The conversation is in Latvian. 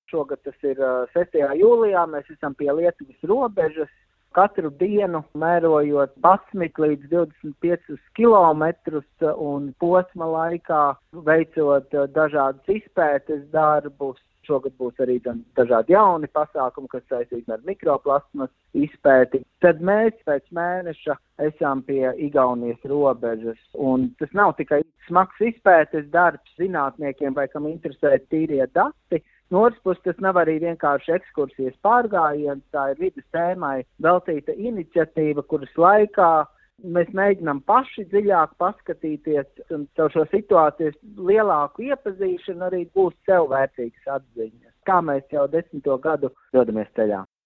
Šogad tas ir 6. jūlijā, mēs esam pie Lietuvas robežas. Katru dienu mērojot 11 līdz 25 kilometrus un posma laikā veicot dažādus izpētes darbus. Šogad būs arī dažādi jauni pasākumi, kas saistīti ar mikroplasmas izpēti. Tad mēs pēc mēneša esam pie Igaunijas robežas. Un tas nav tikai smags izpētes darbs zinātniekiem vai kam interesē tīrie dati. No otras puses, tas nav arī vienkārši ekskursijas pārgājiens, tā ir vides tēmai veltīta iniciatīva, kuras laikā mēs mēģinām paši dziļāk paskatīties un caur šo situācijas lielāku iepazīšanu arī būs sev vērtīgas atziņas, kā mēs jau 10. gadu dodamies ceļā.